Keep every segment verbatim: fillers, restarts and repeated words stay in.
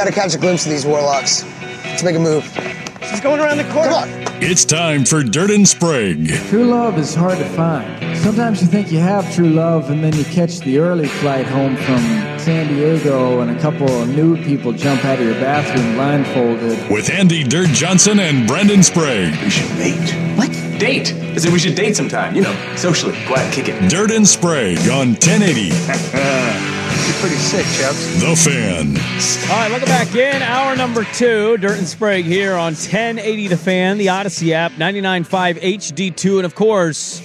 got to catch a glimpse of these warlocks. Let's make a move. She's going around the corner. Come on. It's time for Dirt and Sprague. True love is hard to find. Sometimes you think you have true love, and then you catch the early flight home from San Diego, and a couple of nude people jump out of your bathroom blindfolded. With Andy Dirt Johnson and Brendan Sprague. We should date. What? Date. I said we should date sometime. You know, socially. Go out and kick it. Dirt and Sprague on ten eighty. You're pretty sick, Chubbs. The Fan. All right, welcome back in. Hour number two. Dirt and Sprague here on ten eighty The Fan, the Odyssey app, ninety-nine point five H D two, and of course,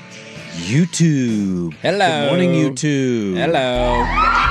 YouTube. Hello. Good morning, YouTube. Hello.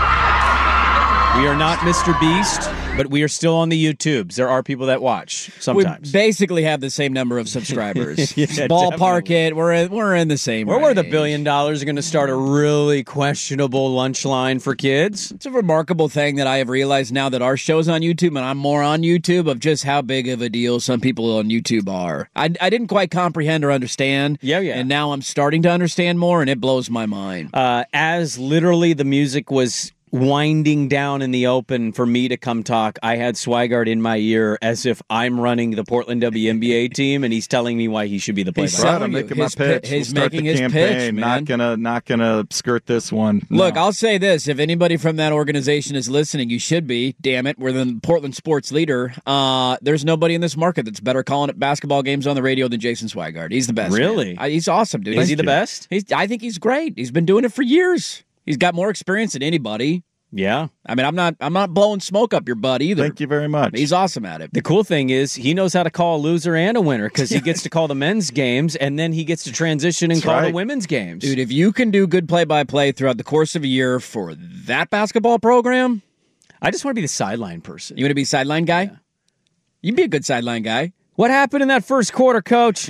We are not Mister Beast, but we are still on the YouTubes. There are people that watch sometimes. We basically have the same number of subscribers. Yeah, Ballpark definitely. it. We're in, we're in the same Where range. were the billion dollars going to start a really questionable lunch line for kids? It's a remarkable thing that I have realized now that our show's on YouTube and I'm more on YouTube of just how big of a deal some people on YouTube are. I, I didn't quite comprehend or understand. Yeah, yeah. And now I'm starting to understand more, and it blows my mind. Uh, as literally the music was winding down in the open for me to come talk, I had Swigart in my ear as if I'm running the Portland W N B A team, and he's telling me why he should be the He's play-by-play. Right, I'm you. making His my pitch. pi- he's we'll start making the his campaign. pitch, man. Not gonna, not gonna skirt this one. Look, No. I'll say this. If anybody from that organization is listening, you should be. Damn it. We're the Portland sports leader. Uh, there's nobody in this market that's better calling it basketball games on the radio than Jason Swigart. He's the best. Really? man. I, he's awesome, dude. Is He's, he the best? he's, I think he's great. He's been doing it for years. He's got more experience than anybody. Yeah. I mean, I'm not I'm not blowing smoke up your butt either. Thank you very much. He's awesome at it. The cool thing is he knows how to call a loser and a winner because he gets to call the men's games, and then he gets to transition and That's call right. the women's games. Dude, if you can do good play-by-play throughout the course of a year for that basketball program, I just want to be the sideline person. you want to be sideline guy? Yeah. You'd be a good sideline guy. What happened in that first quarter, Coach?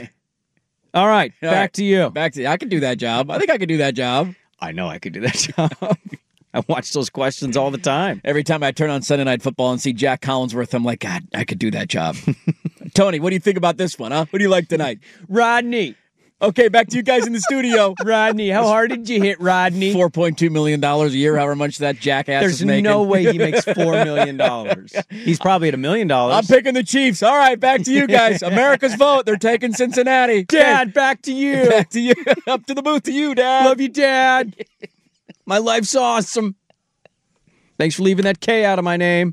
All right, All back right. to you. Back to I could do that job. I think I could do that job. I know I could do that job. I watch those questions all the time. Every time I turn on Sunday Night Football and see Jack Collinsworth, I'm like, God, I could do that job. Tony, what do you think about this one, huh? What do you like tonight? Rodney. Okay, back to you guys in the studio. Rodney, how hard did you hit Rodney? four point two million dollars a year, however much that jackass There's is making. no way he makes four million dollars. He's probably at a million dollars. I'm picking the Chiefs. All right, back to you guys. America's vote. They're taking Cincinnati. Dad, back to you. Back to you. Up to the booth to you, Dad. Love you, Dad. My life's awesome. Thanks for leaving that K out of my name.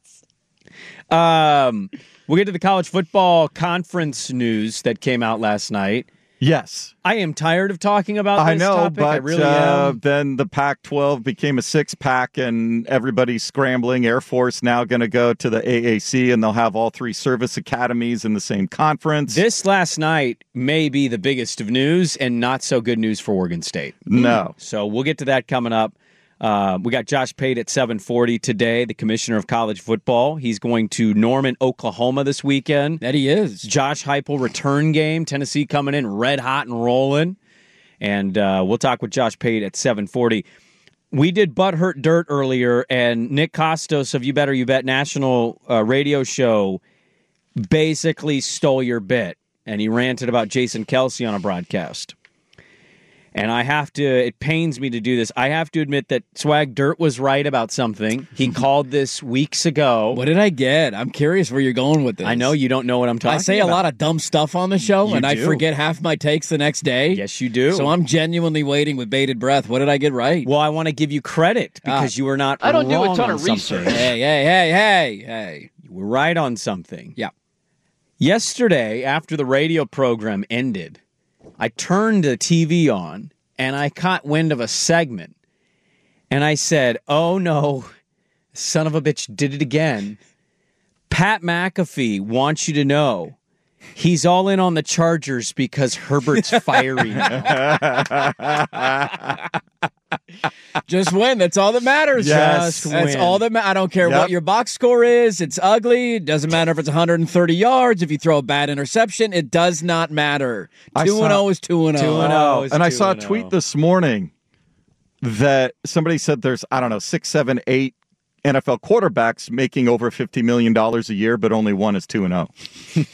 Um, we'll get to the college football conference news that came out last night. Yes. I am tired of talking about I this know, topic. but I really uh, am. then the Pac twelve became a six-pack, and everybody's scrambling. Air Force now going to go to the A A C, and they'll have all three service academies in the same conference. This last night may be the biggest of news and not so good news for Oregon State. No. So we'll get to that coming up. Uh, we got Josh Pate at seven forty today, the commissioner of college football. He's going to Norman, Oklahoma this weekend. That he is. Josh Heupel return game. Tennessee coming in red hot and rolling. And uh, we'll talk with Josh Pate at seven forty. We did Butthurt Dirt earlier, and Nick Costos of You Better You Bet National uh, radio show basically stole your bit. And he ranted about Jason Kelsey on a broadcast. And I have to, it pains me to do this. I have to admit that Swag Dirt was right about something. He called this weeks ago. What did I get? I'm curious where you're going with this. I know you don't know what I'm talking about. I say a lot of dumb stuff on the show, You and I do. forget half my takes the next day. Yes, you do. So I'm genuinely waiting with bated breath. What did I get right? Well, I want to give you credit because Ah. you were not I don't do a wrong ton on of research. something. Hey, hey, hey, hey, hey. You were right on something. Yeah. Yesterday, after the radio program ended, I turned the T V on, and I caught wind of a segment. And I said, oh, no, son of a bitch did it again. Pat McAfee wants you to know he's all in on the Chargers because Herbert's fiery now. Just win. That's all that matters. Yes, Just That's win. all that matters. I don't care Yep. what your box score is. It's ugly. It doesn't matter if it's one hundred thirty yards. If you throw a bad interception, it does not matter. I two and saw- oh is two and oh. two and oh. is and I two saw a and tweet oh. this morning that somebody said there's, I don't know, six, seven, eight N F L quarterbacks making over fifty million dollars a year, but only one is two and oh. He's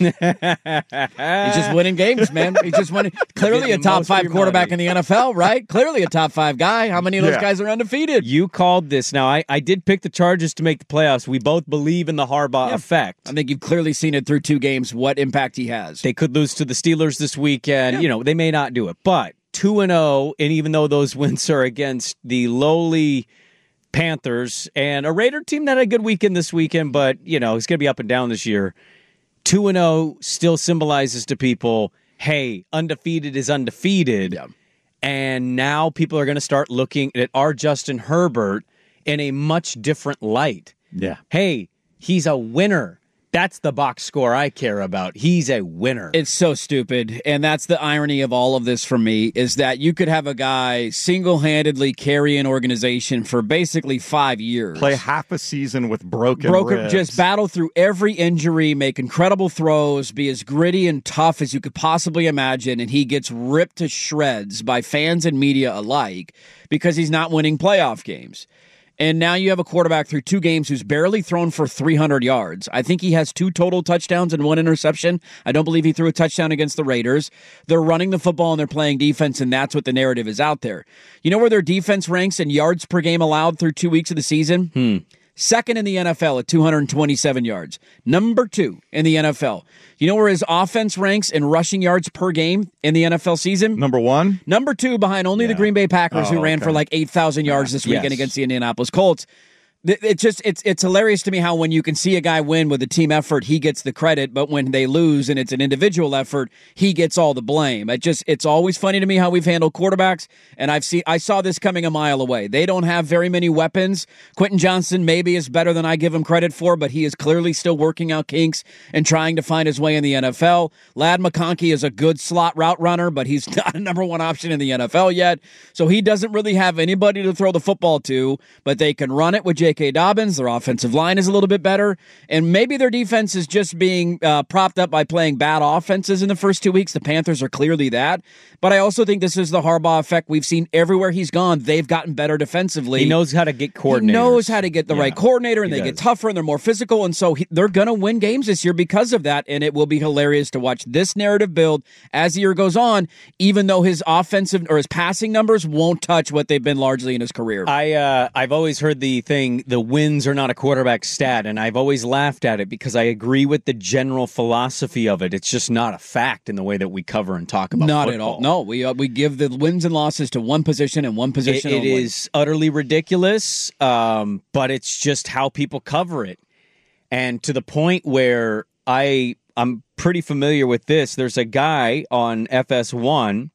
just winning games, man. He's just winning. Clearly a top five quarterback in the N F L, right? Clearly a top five guy. How many of those Yeah. guys are undefeated? You called this. Now, I, I did pick the Chargers to make the playoffs. We both believe in the Harbaugh Yeah. effect. I think you've clearly seen it through two games, what impact he has. They could lose to the Steelers this weekend. You know, they may not do it. But two and oh, and even though those wins are against the lowly Panthers and a Raider team that had a good weekend this weekend, but, you know, it's going to be up and down this year. two and oh still symbolizes to people, hey, undefeated is undefeated. Yeah. And now people are going to start looking at our Justin Herbert in a much different light. Yeah. Hey, he's a winner. That's the box score I care about. He's a winner. It's so stupid, and that's the irony of all of this for me, is that you could have a guy single-handedly carry an organization for basically five years. Play half a season with broken Broken, ribs. just battle through every injury, make incredible throws, be as gritty and tough as you could possibly imagine, and he gets ripped to shreds by fans and media alike because he's not winning playoff games. And now you have a quarterback through two games who's barely thrown for three hundred yards. I think he has two total touchdowns and one interception. I don't believe he threw a touchdown against the Raiders. They're running the football and they're playing defense, and that's what the narrative is out there. You know where their defense ranks in yards per game allowed through two weeks of the season? Hmm. Second in the N F L at two hundred twenty-seven yards. Number two in the N F L. You know where his offense ranks in rushing yards per game in the N F L season? Number one? Number two behind only the Yeah. Green Bay Packers, Oh, who ran okay. for like eight thousand yards this weekend Yes. against the Indianapolis Colts. It's just it's it's hilarious to me how when you can see a guy win with a team effort, he gets the credit, but when they lose and it's an individual effort, he gets all the blame. It just it's always funny to me how we've handled quarterbacks, and I've seen I saw this coming a mile away. They don't have very many weapons. Quentin Johnson maybe is better than I give him credit for, but he is clearly still working out kinks and trying to find his way in the N F L. Ladd McConkey is a good slot route runner, but he's not a number one option in the N F L yet, so he doesn't really have anybody to throw the football to, but they can run it with J K. Dobbins. Their offensive line is a little bit better, and maybe their defense is just being uh, propped up by playing bad offenses in the first two weeks. The Panthers are clearly that, but I also think this is the Harbaugh effect. We've seen everywhere he's gone, they've gotten better defensively. He knows how to get coordinators. He knows how to get the Yeah, right coordinator, and he they get does. tougher, and they're more physical, and so he, they're going to win games this year because of that, and it will be hilarious to watch this narrative build as the year goes on, even though his offensive or his passing numbers won't touch what they've been largely in his career. I uh, I've always heard the thing, the wins are not a quarterback stat, and I've always laughed at it because I agree with the general philosophy of it. It's just not a fact in the way that we cover and talk about Not football. at all. No, we uh, we give the wins and losses to one position and one It, position it only. is utterly ridiculous, um, but it's just how people cover it. And to the point where I, I'm pretty familiar with this. There's a guy on F S one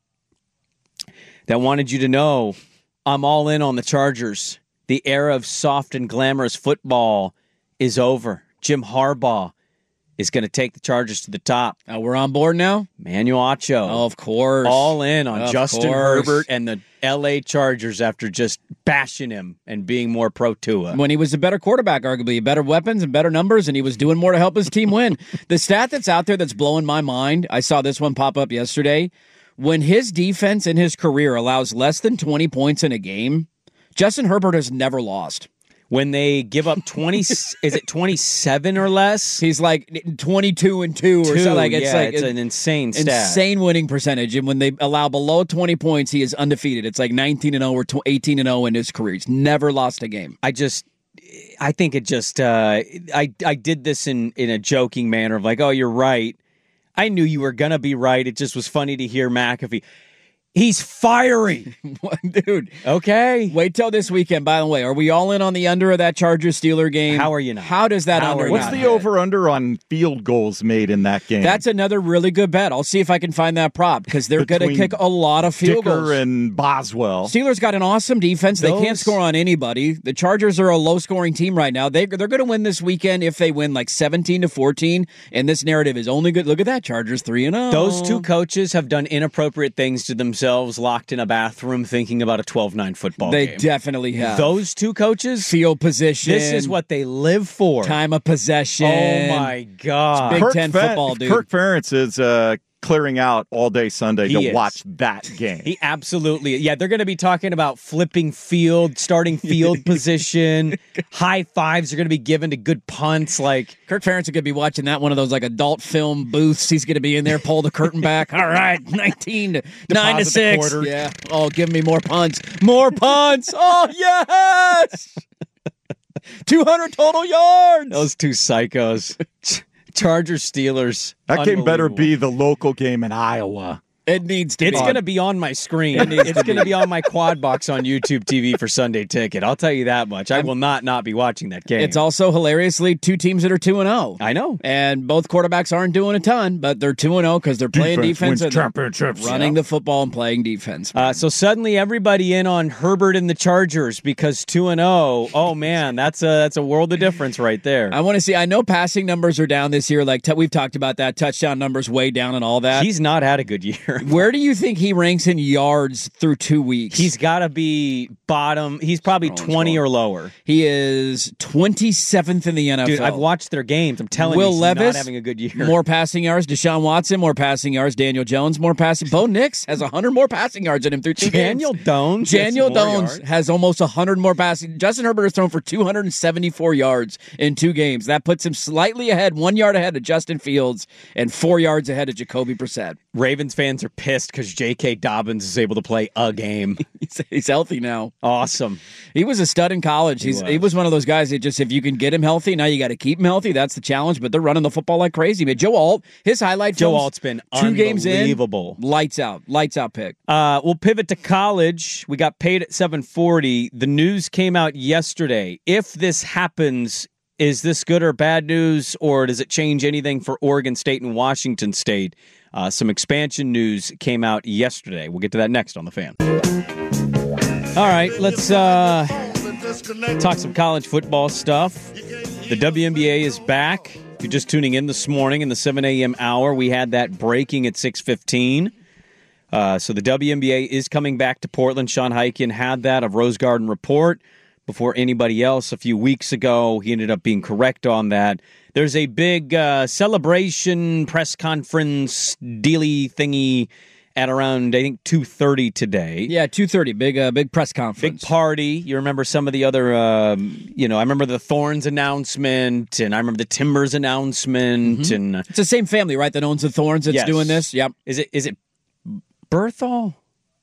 that wanted you to know I'm all in on the Chargers. The era of soft and glamorous football is over. Jim Harbaugh is going to take the Chargers to the top. Uh, we're on board now? Manuel Acho. Oh, of course. All in on Of Justin course. Herbert and the L A Chargers after just bashing him and being more pro Tua. When he was a better quarterback, arguably, better weapons and better numbers, and he was doing more to help his team win. The stat that's out there that's blowing my mind, I saw this one pop up yesterday. When his defense in his career allows less than twenty points in a game, Justin Herbert has never lost. When they give up twenty, is it twenty-seven or less? He's like twenty-two and two or Two, something. Like, it's yeah, like it's an insane stat. Insane winning percentage. And when they allow below twenty points, he is undefeated. It's like nineteen and oh or eighteen and oh in his career. He's never lost a game. I just, I think it just, uh, I I did this in, in a joking manner of like, oh, you're right. I knew you were going to be right. It just was funny to hear McAfee. He's firing. Dude. Okay. Wait till this weekend. By the way, are we all in on the under of that Chargers-Steeler game? How are you not? How does that How under are you What's not the hit? over-under on field goals made in that game? That's another really good bet. I'll see if I can find that prop because they're going to Between kick a lot of field Dicker goals. and Boswell. Steelers got an awesome defense. They can't Those- score on anybody. The Chargers are a low-scoring team right now. They, they're going to win this weekend if they win like seventeen to fourteen, and this narrative is only good. Look at that, Chargers three and oh. Those two coaches have done inappropriate things to themselves, locked in a bathroom thinking about a twelve nine football They game. definitely have. Those two coaches, Field position. this is what they live for. Time of possession. Oh, my God. Big Kirk Ten Fe- football, dude. Kirk Ferentz is uh, clearing out all day Sunday He to is. watch that game. He absolutely, yeah. They're going to be talking about flipping field, starting field position. High fives are going to be given to good punts. Like Kirk Ferentz is going to be watching that one of those like adult film booths. He's going to be in there, pull the curtain back. All right, nineteen to nine to Deposit the six. quarter. Yeah. Oh, give me more punts. More punts. Oh yes. Two hundred total yards. those two psychos, Chargers Steelers. That game better Unbelievable. be the local game in Iowa. It needs to It's be. going to be on my screen. It's going to be on my quad box on YouTube T V for Sunday Ticket. I'll tell you that much. I will not not be watching that game. It's also hilariously two teams that are two and zero. I know. And both quarterbacks aren't doing a ton, but they're two and zero because they're playing defense, and they're running the football and playing defense. Uh, so suddenly everybody in on Herbert and the Chargers because two and zero. Oh man, that's a that's a world of difference right there. I want to see. I know passing numbers are down this year. Like t- we've talked about that, touchdown numbers way down and all that. He's not had a good year. Where do you think he ranks in yards through two weeks? He's got to be bottom. He's probably twenty or lower. He is twenty-seventh in the N F L. Dude, I've watched their games. I'm telling Will you, he's Levis, not having a good year. More passing yards. Deshaun Watson, more passing yards. Daniel Jones, more passing. Bo Nix has one hundred more passing yards than him through two Daniel games. Dones. Daniel gets more Dones yards. has almost one hundred more passing. Justin Herbert has thrown for two hundred seventy-four yards in two games. That puts him slightly ahead, one yard ahead of Justin Fields and four yards ahead of Jacoby Brissett. Ravens fans are pissed because J K. Dobbins is able to play a game. He's, he's healthy now. Awesome. He was a stud in college. He's, he, was. he was one of those guys that just, if you can get him healthy, now you got to keep him healthy. That's the challenge, but they're running the football like crazy. But Joe Alt, his highlight Joe films, Alt's been two games in, unbelievable. lights out, lights out pick. Uh, we'll pivot to college. We got paid at seven forty. The news came out yesterday. If this happens, is this good or bad news, or does it change anything for Oregon State and Washington State? Uh, some expansion news came out yesterday. We'll get to that next on The Fan. All right, let's uh, talk some college football stuff. The W N B A is back. If you're just tuning in this morning in the seven a.m. hour, we had that breaking at six fifteen. Uh, so the W N B A is coming back to Portland. Sean Highkin had that of Rose Garden Report before anybody else a few weeks ago. He ended up being correct on that. There's a big uh, celebration press conference dealy thingy at around, I think, two thirty today. Yeah, two thirty, big uh, big press Big conference. party. You remember some of the other, um, you know, I remember the Thorns announcement, and I remember the Timbers announcement. Mm-hmm. and uh, It's the same family, right, that owns the Thorns that's yes. doing this? Yep. Is it is it Berthal?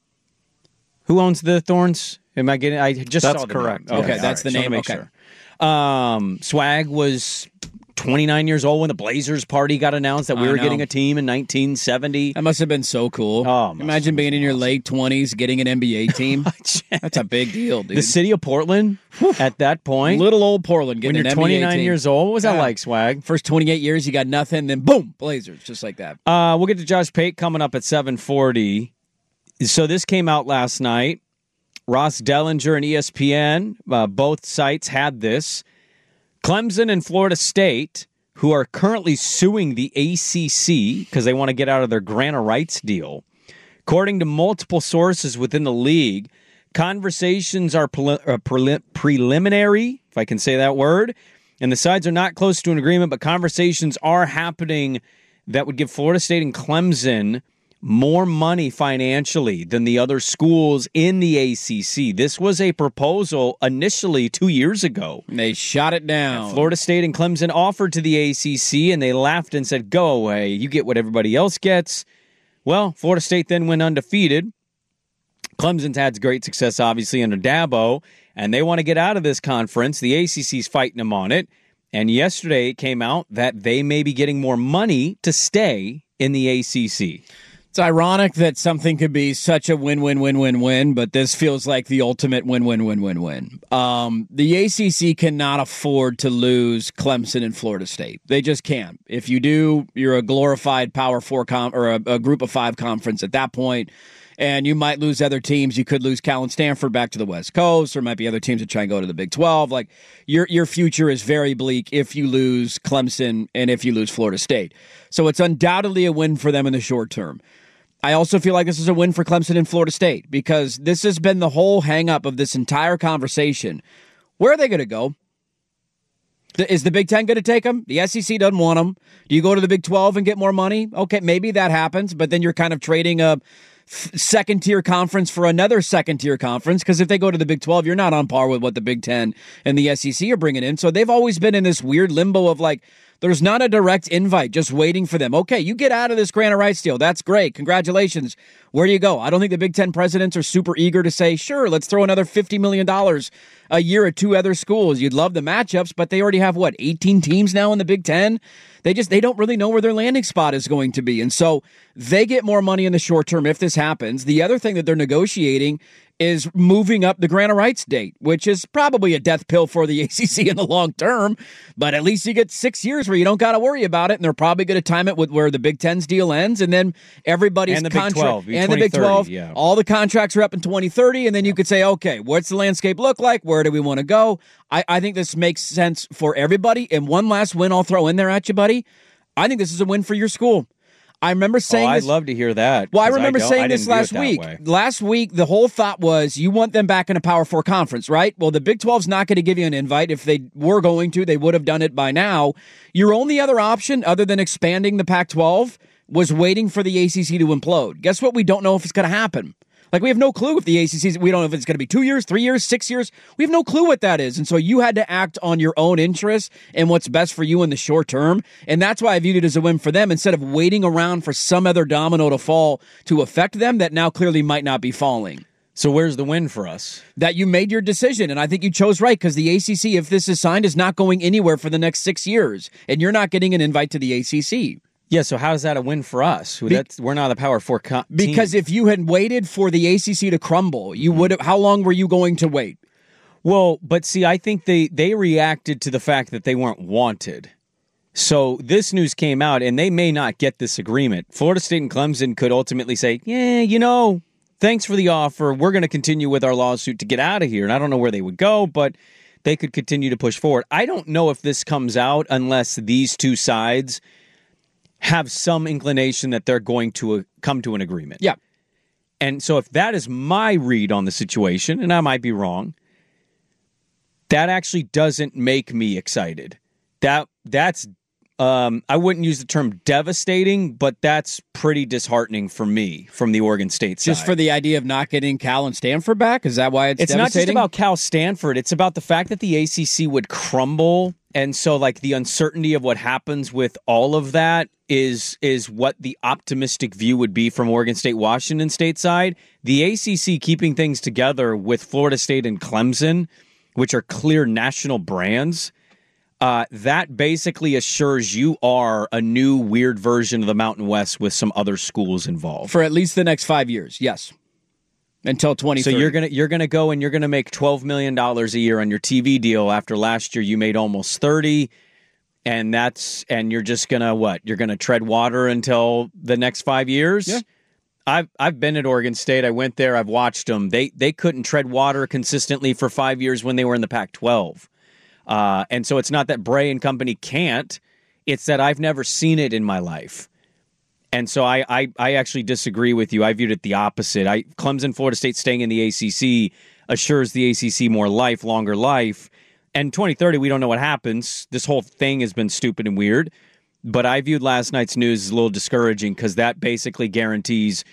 Who owns the Thorns? Am I getting? I just That's saw the correct. name. Okay, that's the just wanna name. make Okay. sure. Um, Swag was twenty-nine years old when the Blazers party got announced that we I were know. getting a team in nineteen seventy. That must have been so cool. Oh, must Imagine have being been in your awesome. late twenties, getting an N B A team. That's a big deal, dude. The city of Portland at that point, Little old Portland when getting you're an N B A twenty-nine team. years old, what was that Yeah. like, Swag? First twenty-eight years, you got nothing, then boom, Blazers, just like that. Uh, we'll get to Josh Pate coming up at seven forty. So this came out last night. Ross Dellinger and E S P N, uh, both sites had this. Clemson and Florida State, who are currently suing the A C C because they want to get out of their grant of rights deal. According to multiple sources within the league, conversations are prel- uh, prelim- preliminary, if I can say that word, and the sides are not close to an agreement, but conversations are happening that would give Florida State and Clemson more money financially than the other schools in the A C C. This was a proposal initially two years ago. They shot it down. Florida State and Clemson offered to the A C C, and they laughed and said, go away. You get what everybody else gets. Well, Florida State then went undefeated. Clemson's had great success, obviously, under Dabo, and they want to get out of this conference. The A C C's fighting them on it. And yesterday it came out that they may be getting more money to stay in the A C C. It's ironic that something could be such a win-win-win-win-win, but this feels like the ultimate win-win-win-win-win. Um, the A C C cannot afford to lose Clemson and Florida State. They just can't. If you do, you're a glorified Power Four com- or a, a Group of Five conference at that point, and you might lose other teams. You could lose Cal and Stanford back to the West Coast. There might be other teams that try and go to the Big twelve. Like your your future is very bleak if you lose Clemson and if you lose Florida State. So it's undoubtedly a win for them in the short term. I also feel like this is a win for Clemson and Florida State because this has been the whole hang-up of this entire conversation. Where are they going to go? Is the Big Ten going to take them? The S E C doesn't want them. Do you go to the Big twelve and get more money? Okay, maybe that happens, but then you're kind of trading a second-tier conference for another second-tier conference, because if they go to the Big twelve, you're not on par with what the Big Ten and the S E C are bringing in. So they've always been in this weird limbo of like, there's not a direct invite, just waiting for them. Okay, you get out of this grant of rights deal. That's great. Congratulations. Where do you go? I don't think the Big Ten presidents are super eager to say, sure, let's throw another fifty million dollars a year at two other schools. You'd love the matchups, but they already have, what, eighteen teams now in the Big Ten? They just, they don't really know where their landing spot is going to be. And so they get more money in the short term if this happens. The other thing that they're negotiating is moving up the grant of rights date, which is probably a death pill for the A C C in the long term, but at least you get six years where you don't got to worry about it, and they're probably going to time it with where the Big Ten's deal ends, and then everybody's and the Big twelve, and the Big twelve, yeah. all the contracts are up in twenty thirty, and then you could say, okay, what's the landscape look like? Where do we want to go? I, I think this makes sense for everybody, and one last win I'll throw in there at you, buddy. I think this is a win for your school. I remember saying oh, this. I'd love to hear that. Well, I remember I saying I this last week. Last week, the whole thought was you want them back in a Power Four conference, right? Well, the Big twelve's not going to give you an invite. If they were going to, they would have done it by now. Your only other option, other than expanding the Pac twelve, was waiting for the A C C to implode. Guess what? We don't know if it's going to happen. Like, we have no clue if the A C C, we don't know if it's going to be two years, three years, six years. We have no clue what that is. And so you had to act on your own interests and what's best for you in the short term. And that's why I viewed it as a win for them, instead of waiting around for some other domino to fall to affect them that now clearly might not be falling. So where's the win for us? That you made your decision, and I think you chose right, because the A C C, if this is signed, is not going anywhere for the next six years, and you're not getting an invite to the A C C. Yeah, so how is that a win for us? Be- That's, we're not a Power Four co- team. Because if you had waited for the A C C to crumble, you would have. How long were you going to wait? Well, but see, I think they, they reacted to the fact that they weren't wanted. So this news came out, and they may not get this agreement. Florida State and Clemson could ultimately say, yeah, you know, thanks for the offer. We're going to continue with our lawsuit to get out of here. And I don't know where they would go, but they could continue to push forward. I don't know if this comes out unless these two sides have some inclination that they're going to uh, come to an agreement. Yeah. And so if that is my read on the situation, and I might be wrong, that actually doesn't make me excited. That that's um, I wouldn't use the term devastating, but that's pretty disheartening for me from the Oregon State side. Just for the idea of not getting Cal and Stanford back? Is that why it's It's devastating? not just about Cal Stanford. It's about the fact that the A C C would crumble. And so, like, the uncertainty of what happens with all of that is is what the optimistic view would be from Oregon State, Washington State side. The A C C keeping things together with Florida State and Clemson, which are clear national brands, uh, that basically assures you are a new weird version of the Mountain West with some other schools involved. For at least the next five years, yes. Until twenty thirty. So you're gonna you're gonna go and you're gonna make twelve million dollars a year on your T V deal. After last year, you made almost thirty, and that's and you're just gonna what? You're gonna tread water until the next five years. Yeah. I've I've been at Oregon State. I went there. I've watched them. They they couldn't tread water consistently for five years when they were in the Pac twelve, uh, and so it's not that Bray and company can't. It's that I've never seen it in my life. And so I, I I actually disagree with you. I viewed it the opposite. I Clemson, Florida State staying in the A C C assures the A C C more life, longer life. And twenty thirty, we don't know what happens. This whole thing has been stupid and weird. But I viewed last night's news as a little discouraging because that basically guarantees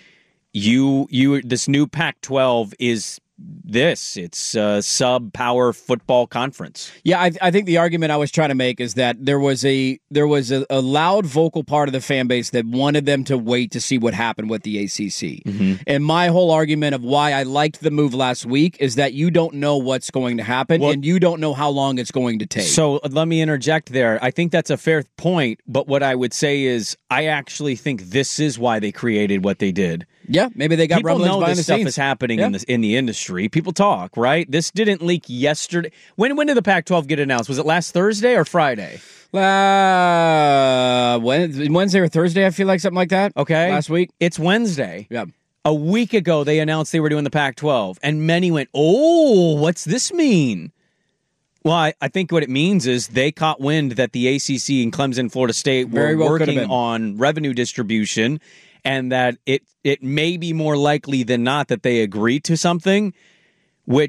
you you this new Pac twelve is this. It's a sub-power football conference. Yeah, I, I think the argument I was trying to make is that there was a there was a, a loud vocal part of the fan base that wanted them to wait to see what happened with the A C C. Mm-hmm. And my whole argument of why I liked the move last week is that you don't know what's going to happen, well, and you don't know how long it's going to take. So let me interject there. I think that's a fair point, but what I would say is I actually think this is why they created what they did. Yeah, maybe they got People rumblings know behind this the stuff scenes. is happening yeah. in the in the industry. People talk, right? This didn't leak yesterday. When when did the Pac twelve get announced? Was it last Thursday or Friday? Uh, Wednesday or Thursday, I feel like, something like that. Okay. Last week. It's Wednesday. Yeah. A week ago, they announced they were doing the Pac twelve, and many went, oh, what's this mean? Well, I, I think what it means is they caught wind that the A C C and Clemson, Florida State were Very well working been. on revenue distribution, and that it it may be more likely than not that they agree to something, which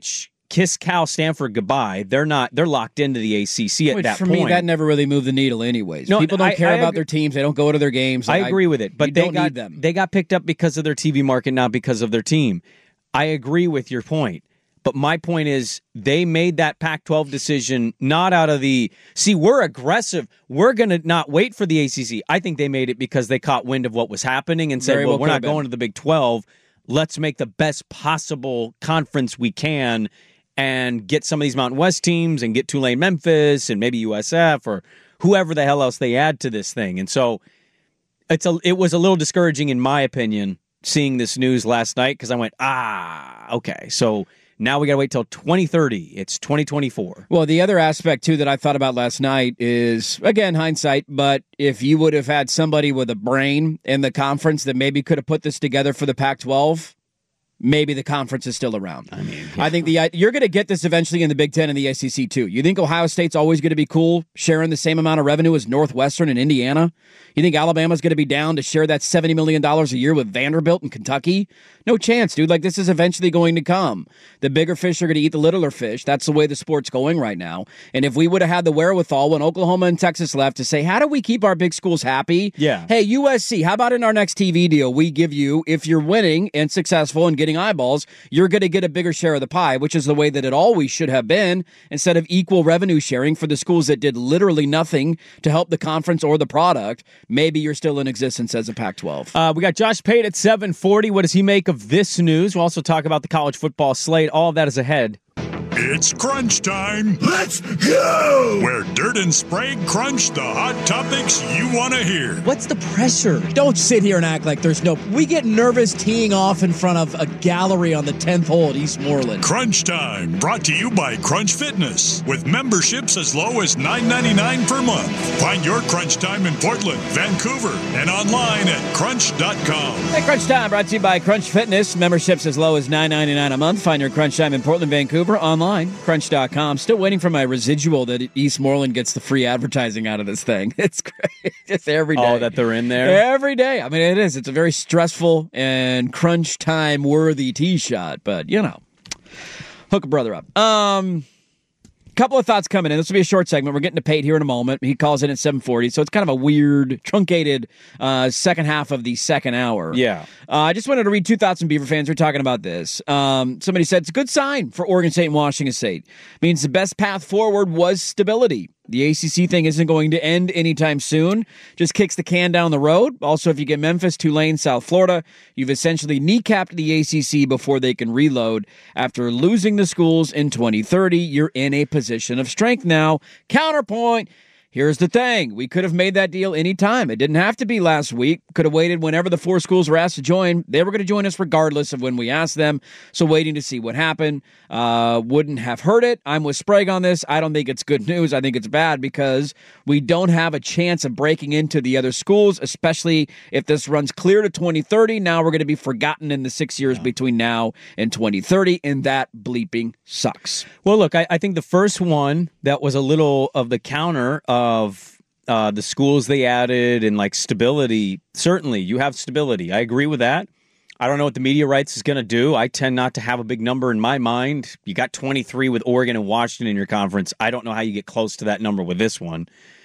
kiss Cal Stanford goodbye. They're not. They're locked into the A C C at Which that for point. me, that never really moved the needle, anyways. No, People don't I- care I about agree- their teams. They don't go to their games. I Like, agree with it, but you they don't got need them. they got picked up because of their T V market, not because of their team. I agree with your point. But my point is, they made that Pac twelve decision not out of the, see, we're aggressive. We're going to not wait for the A C C. I think they made it because they caught wind of what was happening and said, Very well, well we're could not have been. going to the Big twelve. Let's make the best possible conference we can and get some of these Mountain West teams and get Tulane Memphis and maybe U S F or whoever the hell else they add to this thing. And so it's a, it was a little discouraging, in my opinion, seeing this news last night because I went, ah, okay, so now we got to wait till twenty thirty. It's twenty twenty-four. Well, the other aspect, too, that I thought about last night is, again, hindsight, but if you would have had somebody with a brain in the conference that maybe could have put this together for the Pac twelve, maybe the conference is still around. I mean, yeah. I think the you're going to get this eventually in the Big Ten and the S E C, too. You think Ohio State's always going to be cool, sharing the same amount of revenue as Northwestern and Indiana? You think Alabama's going to be down to share that seventy million dollars a year with Vanderbilt and Kentucky? No chance, dude. Like, this is eventually going to come. The bigger fish are going to eat the littler fish. That's the way the sport's going right now. And if we would have had the wherewithal when Oklahoma and Texas left to say, how do we keep our big schools happy? Yeah. Hey, U S C, how about in our next T V deal, we give you, if you're winning and successful and getting eyeballs, you're going to get a bigger share of the pie, which is the way that it always should have been, instead of equal revenue sharing for the schools that did literally nothing to help the conference or the product. Maybe you're still in existence as a Pac twelve. Uh, we got Josh Pate at seven forty. What does he make of this news? We'll also talk about the college football slate. All of that is ahead. It's crunch time. Let's go! Where Dirt and Sprague crunch the hot topics you want to hear. What's the pressure? Don't sit here and act like there's no... We get nervous teeing off in front of a gallery on the tenth hole at East Moreland. Crunch time, brought to you by Crunch Fitness, with memberships as low as nine ninety-nine per month. Find your Crunch Time in Portland, Vancouver, and online at crunch dot com. Hey, Crunch Time, brought to you by Crunch Fitness. Memberships as low as nine ninety-nine a month. Find your Crunch Time in Portland, Vancouver, online. crunch dot com. Still waiting for my residual that East Moreland gets the free advertising out of this thing. It's great. Just every day. Oh, that they're in there? Every day. I mean, it is. It's a very stressful and crunch time worthy tee shot, but you know, hook a brother up. Um, couple of thoughts coming in. This will be a short segment. We're getting to Pate here in a moment. He calls in at seven forty, so it's kind of a weird, truncated uh, second half of the second hour. Yeah. Uh, I just wanted to read two thoughts from Beaver fans who are talking about this. Um, somebody said, it's a good sign for Oregon State and Washington State. Means the best path forward was stability. The A C C thing isn't going to end anytime soon. Just kicks the can down the road. Also, if you get Memphis, Tulane, South Florida, you've essentially kneecapped the A C C before they can reload. After losing the schools in twenty thirty, you're in a position of strength now. Counterpoint. Here's the thing. We could have made that deal anytime. It didn't have to be last week. Could have waited whenever the four schools were asked to join. They were going to join us regardless of when we asked them. So waiting to see what happened. Uh, wouldn't have hurt it. I'm with Sprague on this. I don't think it's good news. I think it's bad because we don't have a chance of breaking into the other schools, especially if this runs clear to twenty thirty. Now we're going to be forgotten in the six years yeah. between now and twenty thirty, and that bleeping sucks. Well, look, I, I think the first one that was a little of the counter of uh, the schools they added and like stability. Certainly, you have stability. I agree with that. I don't know what the media rights is going to do. I tend not to have a big number in my mind. You got twenty-three with Oregon and Washington in your conference. I don't know how you get close to that number with this one.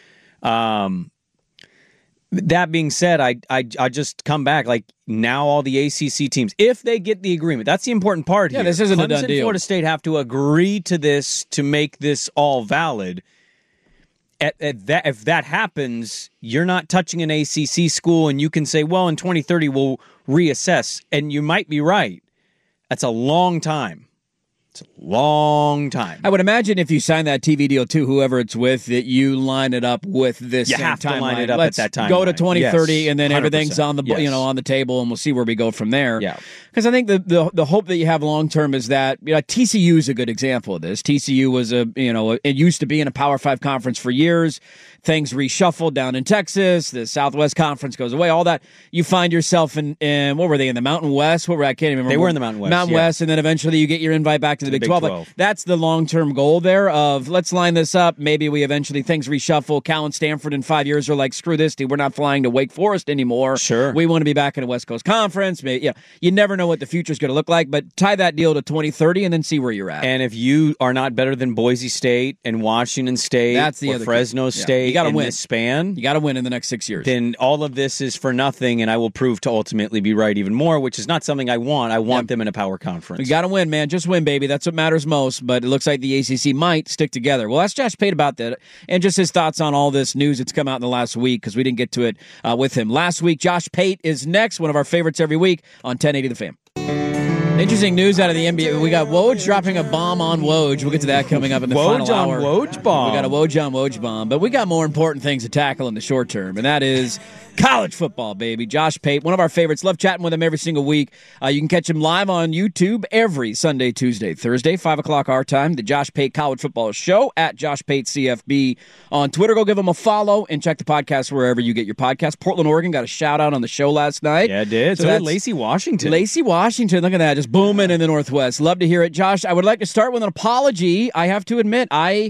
Um, that being said, I, I I just come back like now all the A C C teams, if they get the agreement, that's the important part yeah, here. This isn't Clemson a done and deal. Florida State have to agree to this to make this all valid. At, at that, if that happens, you're not touching an A C C school, and you can say, well, in twenty thirty, we'll reassess. And you might be right. That's a long time. It's a long time. I would imagine if you sign that T V deal, too, whoever it's with, that you line it up with this you same have to timeline. line it up Let's at that timeline. go to twenty thirty, yes, and then one hundred percent. everything's on the yes. you know on the table, and we'll see where we go from there. Yeah. Because I think the, the the hope that you have long term is that you know, T C U is a good example of this. T C U was a you know it used to be in a Power Five conference for years. Things reshuffled down in Texas. The Southwest Conference goes away. All that you find yourself in. in what were they in the Mountain West? What were I can't even remember. They were in the Mountain West. Mountain yeah. West, and then eventually you get your invite back to to the Big, Big twelve. twelve. Like, that's the long-term goal there of let's line this up. Maybe we eventually, things reshuffle. Cal and Stanford in five years are like, screw this, dude. We're not flying to Wake Forest anymore. Sure. We want to be back in a West Coast Conference. Maybe, yeah, you never know what the future is going to look like, but tie that deal to twenty thirty and then see where you're at. And if you are not better than Boise State and Washington State that's the or other Fresno key. State yeah. you gotta in win. this span, you got to win in the next six years. Then all of this is for nothing, and I will prove to ultimately be right even more, which is not something I want. I want yep. them in a power conference. You got to win, man. Just win, baby. That's what matters most, but it looks like the A C C might stick together. Well, ask Josh Pate about that and just his thoughts on all this news that's come out in the last week because we didn't get to it uh, with him last week. Josh Pate is next, one of our favorites every week on ten eighty The Fan. Interesting news out of the N B A. We got Woj dropping a bomb on Woj. We'll get to that coming up in the Woj final hour. Woj Woj bomb. We got a Woj on Woj bomb, but we got more important things to tackle in the short term, and that is college football, baby. Josh Pate, one of our favorites. Love chatting with him every single week. Uh, you can catch him live on YouTube every Sunday, Tuesday, Thursday, five o'clock our time. The Josh Pate College Football Show at Josh Pate C F B on Twitter. Go give him a follow and check the podcast wherever you get your podcast. Portland, Oregon got a shout out on the show last night. Yeah, it did. So, so did Lacey Washington. Lacey Washington, look at that, just booming in the Northwest. Love to hear it. Josh, I would like to start with an apology. I have to admit, I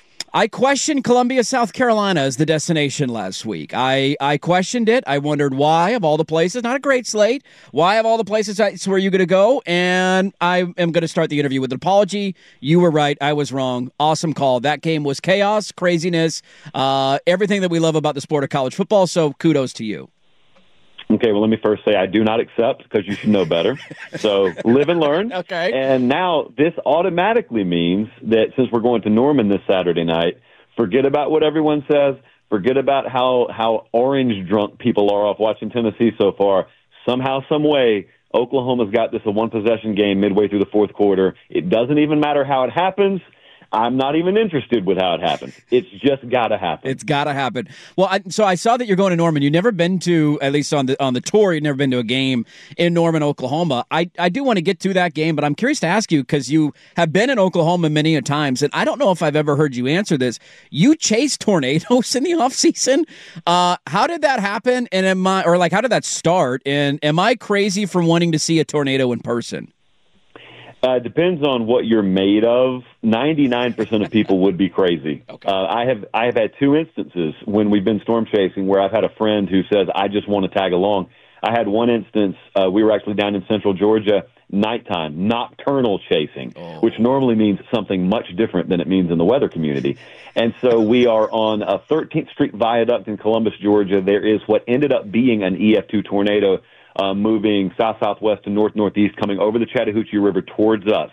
I questioned Columbia, South Carolina as the destination last week. I, I questioned it. I wondered why, of all the places, not a great slate, why of all the places that's where you're going to go, and I am going to start the interview with an apology. You were right. I was wrong. Awesome call. That game was chaos, craziness, uh, everything that we love about the sport of college football, so kudos to you. Okay, well, let me first say I do not accept because you should know better. So live and learn. Okay. And now this automatically means that since we're going to Norman this Saturday night, forget about what everyone says. Forget about how, how orange drunk people are off watching Tennessee so far. Somehow, some way, Oklahoma's got this a one-possession game midway through the fourth quarter. It doesn't even matter how it happens. I'm not even interested with how it happened. It's just got to happen. It's got to happen. Well, I, so I saw that you're going to Norman. You've never been to, at least on the on the tour, you've never been to a game in Norman, Oklahoma. I, I do want to get to that game, but I'm curious to ask you, because you have been in Oklahoma many a times, and I don't know if I've ever heard you answer this. You chased tornadoes in the offseason. Uh, how did that happen? And am I, or like, how did that start? And am I crazy for wanting to see a tornado in person? Uh, it depends on what you're made of. ninety-nine percent of people would be crazy. Okay. Uh, I have I have had two instances when we've been storm chasing where I've had a friend who says, I just want to tag along. I had one instance, uh, we were actually down in central Georgia, nighttime, nocturnal chasing, oh. which normally means something much different than it means in the weather community. And so we are on a thirteenth Street Viaduct in Columbus, Georgia. There is what ended up being an E F two tornado Uh, moving south-southwest to north-northeast, coming over the Chattahoochee River towards us.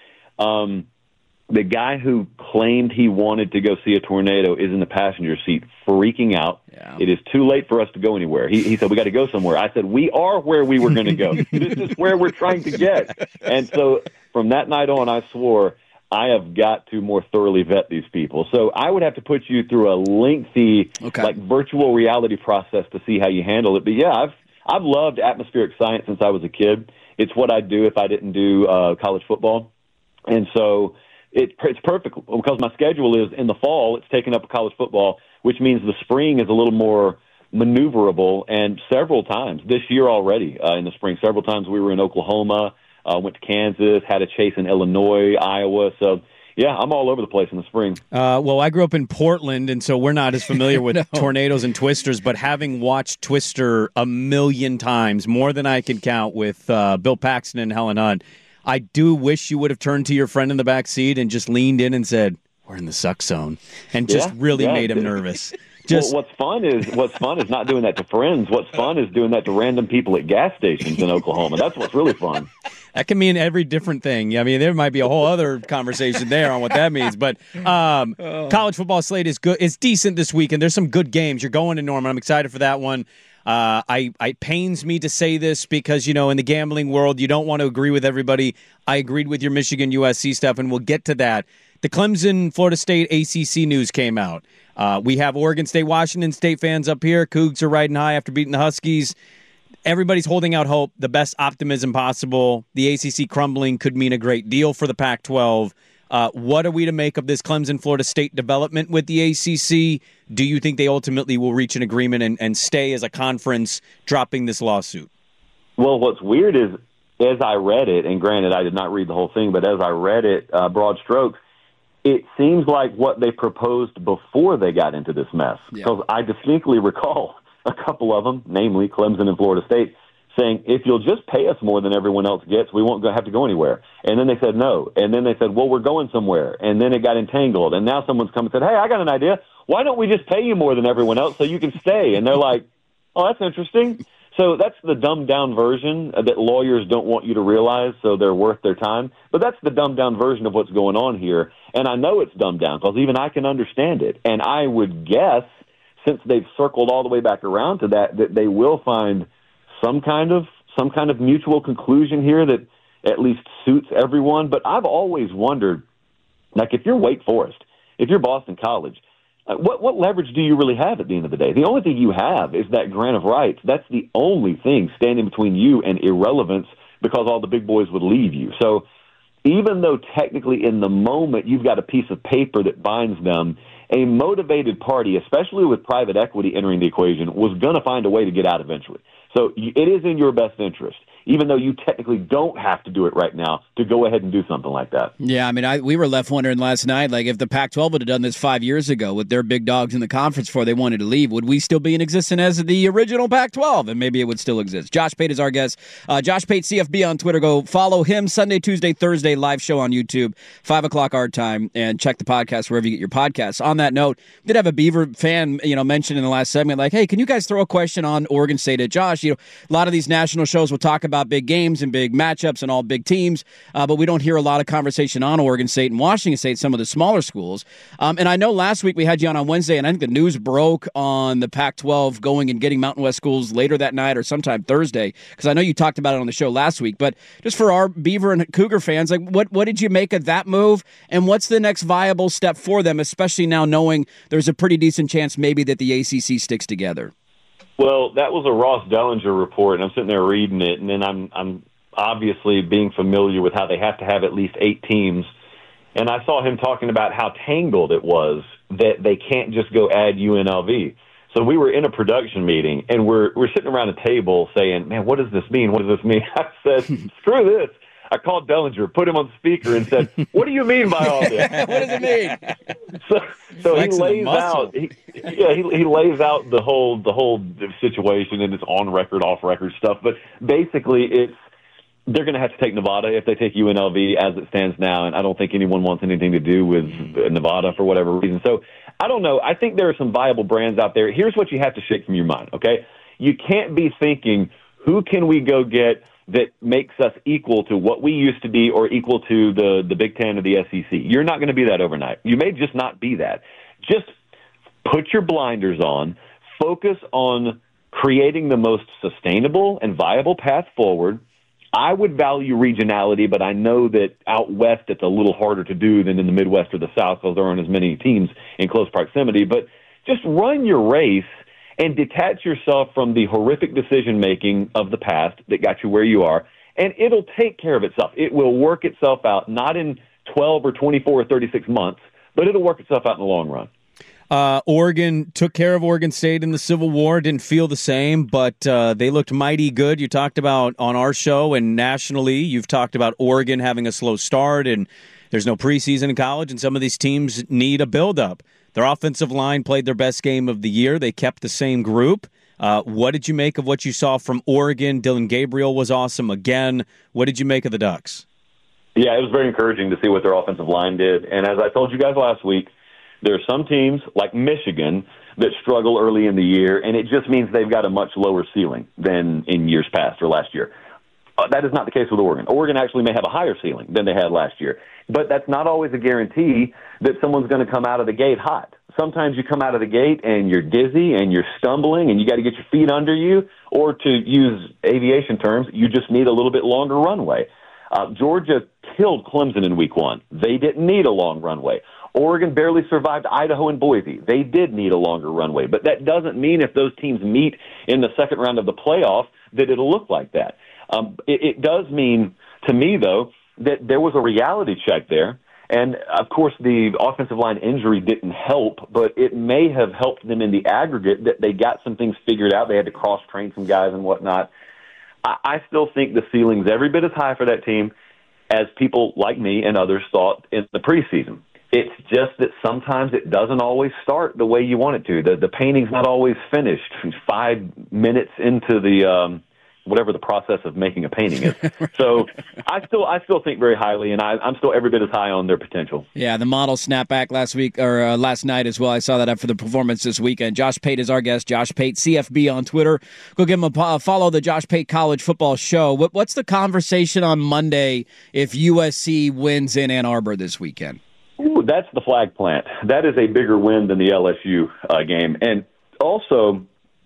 Um, the guy who claimed he wanted to go see a tornado is in the passenger seat, freaking out. Yeah. It is too late for us to go anywhere. He, he said, we got to go somewhere. I said, we are where we were going to go. This is where we're trying to get. And so from that night on, I swore, I have got to more thoroughly vet these people. So I would have to put you through a lengthy, okay. like virtual reality process to see how you handle it. But yeah, I've I've loved atmospheric science since I was a kid. It's what I'd do if I didn't do uh, college football. And so it, it's perfect because my schedule is in the fall, it's taken up with college football, which means the spring is a little more maneuverable. And several times this year already uh, in the spring, several times we were in Oklahoma, uh, went to Kansas, had a chase in Illinois, Iowa. So yeah, I'm all over the place in the spring. Uh, well, I grew up in Portland, and so we're not as familiar with no. tornadoes and twisters, but having watched Twister a million times, more than I can count, with uh, Bill Paxton and Helen Hunt, I do wish you would have turned to your friend in the back seat and just leaned in and said, we're in the suck zone, and just yeah, really yeah, made him dude. nervous. Just, well, what's fun is what's fun is not doing that to friends. What's fun is doing that to random people at gas stations in Oklahoma. That's what's really fun. That can mean every different thing. I mean, there might be a whole other conversation there on what that means. But um, oh. college football slate is good. It's decent this week, and there's some good games. You're going to Norman. I'm excited for that one. Uh, I, I pains me to say this because, you know, in the gambling world, you don't want to agree with everybody. I agreed with your Michigan U S C stuff, and we'll get to that. The Clemson, Florida State A C C news came out. Uh, we have Oregon State, Washington State fans up here. Cougs are riding high after beating the Huskies. Everybody's holding out hope, the best optimism possible. The A C C crumbling could mean a great deal for the Pac twelve. Uh, what are we to make of this Clemson-Florida State development with the A C C? Do you think they ultimately will reach an agreement and, and stay as a conference dropping this lawsuit? Well, what's weird is as I read it, and granted, I did not read the whole thing, but as I read it, uh, broad strokes, it seems like what they proposed before they got into this mess. Because yeah. I distinctly recall a couple of them, namely Clemson and Florida State, saying, if you'll just pay us more than everyone else gets, we won't go, have to go anywhere. And then they said no. And then they said, well, we're going somewhere. And then it got entangled. And now someone's come and said, hey, I got an idea. Why don't we just pay you more than everyone else so you can stay? And they're like, oh, that's interesting. So that's the dumbed-down version that lawyers don't want you to realize, so they're worth their time. But that's the dumbed-down version of what's going on here. And I know it's dumbed down because even I can understand it. And I would guess, since they've circled all the way back around to that, that they will find some kind of some kind of mutual conclusion here that at least suits everyone. But I've always wondered, like, if you're Wake Forest, if you're Boston College, uh, what what leverage do you really have at the end of the day? The only thing you have is that grant of rights. That's the only thing standing between you and irrelevance, because all the big boys would leave you. So even though technically in the moment you've got a piece of paper that binds them, a motivated party, especially with private equity entering the equation, was going to find a way to get out eventually. So it is in your best interest, even though you technically don't have to do it right now, to go ahead and do something like that. Yeah, I mean, I, we were left wondering last night, like, if the Pac twelve would have done this five years ago with their big dogs in the conference before they wanted to leave, would we still be in existence as the original Pac twelve? And maybe it would still exist. Josh Pate is our guest. Uh, Josh Pate, C F B on Twitter. Go follow him Sunday, Tuesday, Thursday, live show on YouTube, five o'clock our time, and check the podcast wherever you get your podcasts. On that note, did have a Beaver fan, you know, mention in the last segment, like, hey, can you guys throw a question on Oregon State at Josh? You know, a lot of these national shows will talk about big games and big matchups and all big teams, uh, but we don't hear a lot of conversation on Oregon State and Washington State, some of the smaller schools. Um, and I know last week we had you on on Wednesday, and I think the news broke on the Pac twelve going and getting Mountain West schools later that night or sometime Thursday, because I know you talked about it on the show last week. But just for our Beaver and Cougar fans, like, what, what did you make of that move, and what's the next viable step for them, especially now knowing there's a pretty decent chance maybe that the A C C sticks together? Well, that was a Ross Dellinger report, and I'm sitting there reading it, and then I'm I'm obviously being familiar with how they have to have at least eight teams. And I saw him talking about how tangled it was that they can't just go add U N L V. So we were in a production meeting, and we're we're sitting around a table saying, man, what does this mean? What does this mean? I said, screw this. I called Dellinger, put him on speaker, and said, what do you mean by all this? What does it mean? So, so he lays out, he, yeah, he, he lays out the whole the whole situation, and it's on record, off record stuff. But basically, it's they're going to have to take Nevada if they take U N L V as it stands now, and I don't think anyone wants anything to do with Nevada for whatever reason. So I don't know. I think there are some viable brands out there. Here's what you have to shake from your mind, okay? You can't be thinking, who can we go get that makes us equal to what we used to be or equal to the, the Big Ten or the S E C. You're not going to be that overnight. You may just not be that. Just put your blinders on, focus on creating the most sustainable and viable path forward. I would value regionality, but I know that out west it's a little harder to do than in the Midwest or the South because there aren't as many teams in close proximity. But just run your race and detach yourself from the horrific decision-making of the past that got you where you are, and it'll take care of itself. It will work itself out, not in twelve or twenty-four or thirty-six months, but it'll work itself out in the long run. Uh, Oregon took care of Oregon State in the Civil War. Didn't feel the same, but uh, they looked mighty good. You talked about on our show and nationally, you've talked about Oregon having a slow start, and there's no preseason in college, and some of these teams need a build-up. Their offensive line played their best game of the year. They kept the same group. Uh, what did you make of what you saw from Oregon? Dillon Gabriel was awesome again. What did you make of the Ducks? Yeah, it was very encouraging to see what their offensive line did. And as I told you guys last week, there are some teams, like Michigan, that struggle early in the year, and it just means they've got a much lower ceiling than in years past or last year. Uh, that is not the case with Oregon. Oregon actually may have a higher ceiling than they had last year. But that's not always a guarantee that someone's going to come out of the gate hot. Sometimes you come out of the gate and you're dizzy and you're stumbling and you got to get your feet under you, or to use aviation terms, you just need a little bit longer runway. Uh, Georgia killed Clemson in week one. They didn't need a long runway. Oregon barely survived Idaho and Boise. They did need a longer runway. But that doesn't mean if those teams meet in the second round of the playoff that it'll look like that. Um, it, it does mean, to me, though, that there was a reality check there. And, of course, the offensive line injury didn't help, but it may have helped them in the aggregate that they got some things figured out. They had to cross-train some guys and whatnot. I, I still think the ceiling's every bit as high for that team as people like me and others thought in the preseason. It's just that sometimes it doesn't always start the way you want it to. The the painting's not always finished five minutes into the um, whatever the process of making a painting is. So I still I still think very highly, and I, I'm still every bit as high on their potential. Yeah, the model snapped back last week or uh, last night as well. I saw that after the performance this weekend. Josh Pate is our guest. Josh Pate, C F B on Twitter. Go give him a uh, follow. The Josh Pate College Football Show. What, what's the conversation on Monday if U S C wins in Ann Arbor this weekend? Ooh, that's the flag plant. That is a bigger win than the L S U uh, game. And also,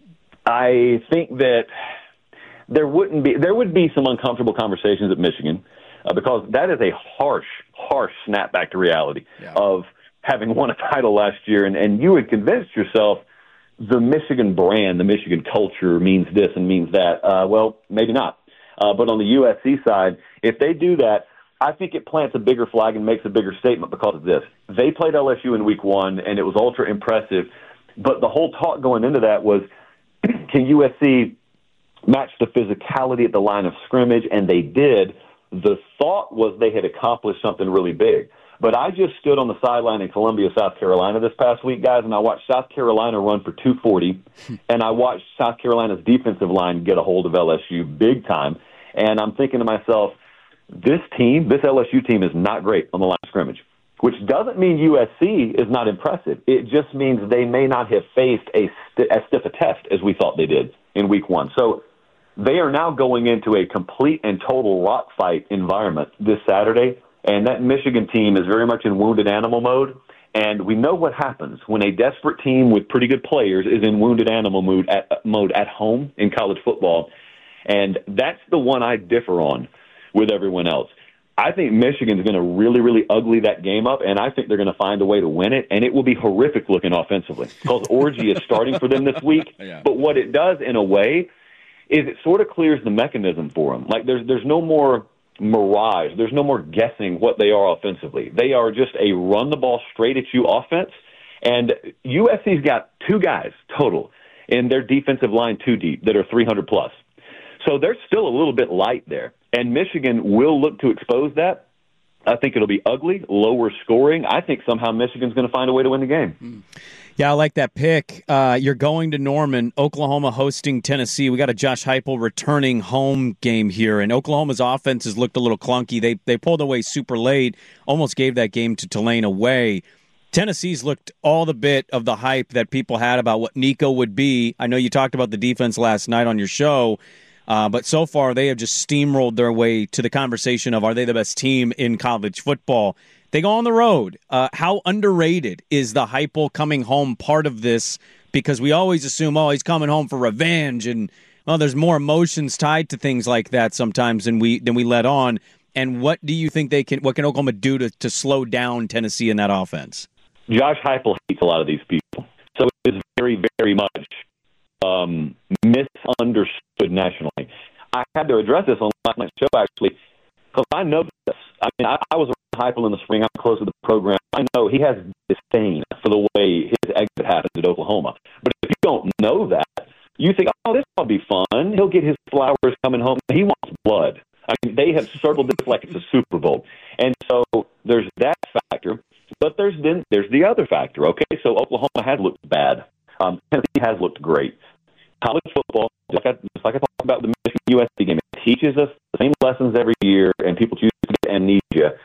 I think that there wouldn't be there would be some uncomfortable conversations at Michigan uh, because that is a harsh, harsh snapback to reality yeah. of having won a title last year, and, and you had convinced yourself the Michigan brand, the Michigan culture means this and means that. Uh, well, maybe not. Uh, but on the U S C side, if they do that, I think it plants a bigger flag and makes a bigger statement because of this. They played L S U in week one, and it was ultra impressive. But the whole talk going into that was, can U S C match the physicality at the line of scrimmage? And they did. The thought was they had accomplished something really big. But I just stood on the sideline in Columbia, South Carolina this past week, guys, and I watched South Carolina run for two forty, and I watched South Carolina's defensive line get a hold of L S U big time. And I'm thinking to myself, this team, this L S U team is not great on the line of scrimmage, which doesn't mean U S C is not impressive. It just means they may not have faced a st- as stiff a test as we thought they did in week one. So they are now going into a complete and total rock fight environment this Saturday, and that Michigan team is very much in wounded animal mode. And we know what happens when a desperate team with pretty good players is in wounded animal mode at, mode at home in college football. And that's the one I differ on with everyone else. I think Michigan's going to really, really ugly that game up, and I think they're going to find a way to win it, and it will be horrific looking offensively because Orgy is starting for them this week. Yeah. But what it does, in a way, is it sort of clears the mechanism for them. Like, there's there's no more mirage. There's no more guessing what they are offensively. They are just a run-the-ball straight-at-you offense, and U S C's got two guys total in their defensive line two deep that are three hundred plus. So they're still a little bit light there. And Michigan will look to expose that. I think it'll be ugly, lower scoring. I think somehow Michigan's going to find a way to win the game. Yeah, I like that pick. Uh, you're going to Norman, Oklahoma hosting Tennessee. We got a Josh Heupel returning home game here, and Oklahoma's offense has looked a little clunky. They they pulled away super late, almost gave that game to Tulane away. Tennessee's looked all the bit of the hype that people had about what Nico would be. I know you talked about the defense last night on your show. Uh, but so far, they have just steamrolled their way to the conversation of, are they the best team in college football? They go on the road. Uh, how underrated is the Heupel coming home part of this? Because we always assume, oh, he's coming home for revenge, and well, there's more emotions tied to things like that sometimes than we than we let on. And what do you think they can? What can Oklahoma do to, to slow down Tennessee in that offense? Josh Heupel hates a lot of these people, so it is very, very much Um, misunderstood nationally. I had to address this on last night's show, actually, because I know this. I mean, I, I was around Heupel in the spring. I'm close to the program. I know he has disdain for the way his exit happened at Oklahoma. But if you don't know that, you think, oh, this will be fun. He'll get his flowers coming home. He wants blood. I mean, they have circled this like it's a Super Bowl. And so there's that factor. But there's then there's the other factor, okay? So Oklahoma has looked bad. Um, Tennessee has looked great. College football, just like, I, just like I talked about the Michigan U S C game, it teaches us the same lessons every year, and people choose to get amnesia.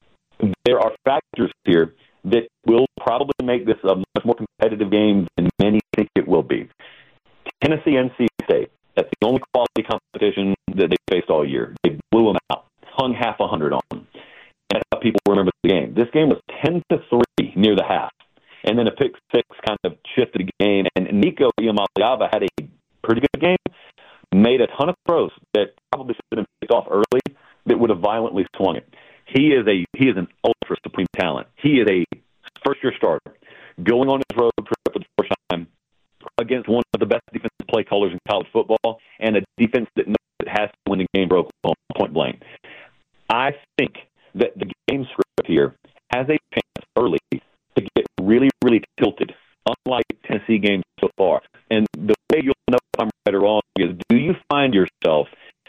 There are factors here that will probably make this a much more competitive game than many think it will be. Tennessee, N C State, that's the only quality competition that they faced all year. They blew them out, hung half a hundred on them. That's how people remember the game. This game was ten to three near the half. And then a pick six kind of shifted the game. And Nico Iamaleava had a pretty good game, made a ton of throws that probably should have been picked off early that would have violently swung it. He is a he is an ultra supreme talent. He is a first-year starter going on his road trip for the first time against one of the best defensive play callers in college football and a defense that knows it has to win the game for Oklahoma, point blank. I think that the game script here has a chance early to get really, really tilted, unlike Tennessee games so far. And the way you'll know if I'm right or wrong is, do you find yourself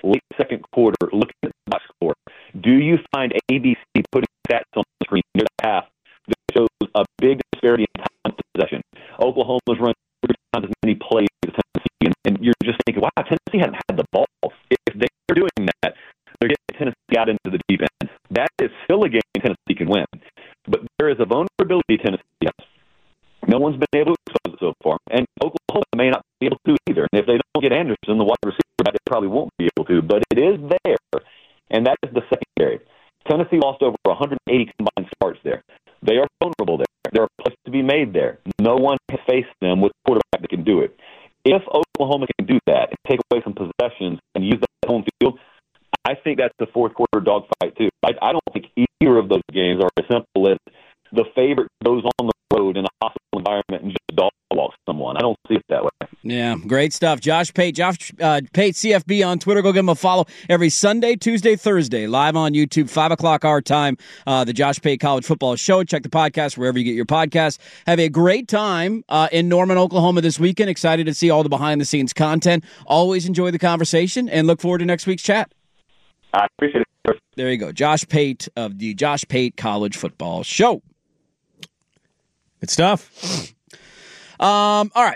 A B C putting stats on the screen near the half that shows a big disparity in time of possession. Oklahoma's run three times as many plays as Tennessee, and, and you're just thinking, wow, Tennessee hasn't had the ball. If they're doing that, they're getting Tennessee out into the deep end. That is still a game Tennessee can win. But there is a vulnerability Tennessee has. No one's been able to expose it so far, and Oklahoma may not be able to either. And if they don't get Anderson, the wide receiver, they probably won't be able to. But it is there, and that is the secondary. Tennessee lost over one hundred eighty combined starts there. They are vulnerable there. There are plays to be made there. No one has faced them with a quarterback that can do it. If Oklahoma can do that and take away some possessions and use that home field, I think that's the fourth quarter dogfight too. I, I don't think either of those games are as simple as the favorite goes on the road in a hostile environment and just dog walks someone. I don't see it that way. Yeah, great stuff. Josh Pate, Josh uh, Pate, C F B on Twitter. Go give him a follow every Sunday, Tuesday, Thursday, live on YouTube, five o'clock our time, uh, the Josh Pate College Football Show. Check the podcast wherever you get your podcasts. Have a great time uh, in Norman, Oklahoma this weekend. Excited to see all the behind-the-scenes content. Always enjoy the conversation and look forward to next week's chat. I appreciate it. There you go. Josh Pate of the Josh Pate College Football Show. Good stuff. Um, all right.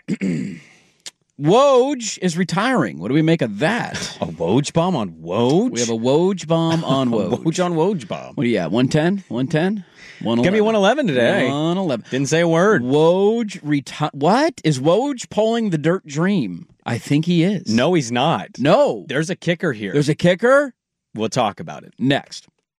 Woj is retiring. What do we make of that? A Woj bomb on Woj? We have a Woj bomb on Woj. Woj on Woj bomb. What do you got? one ten? one ten? one eleven. Give me one eleven today. one eleven. Didn't say a word. Woj retire. What? Is Woj pulling the dirt dream? I think he is. No, he's not. No. There's a kicker here. There's a kicker? We'll talk about it next.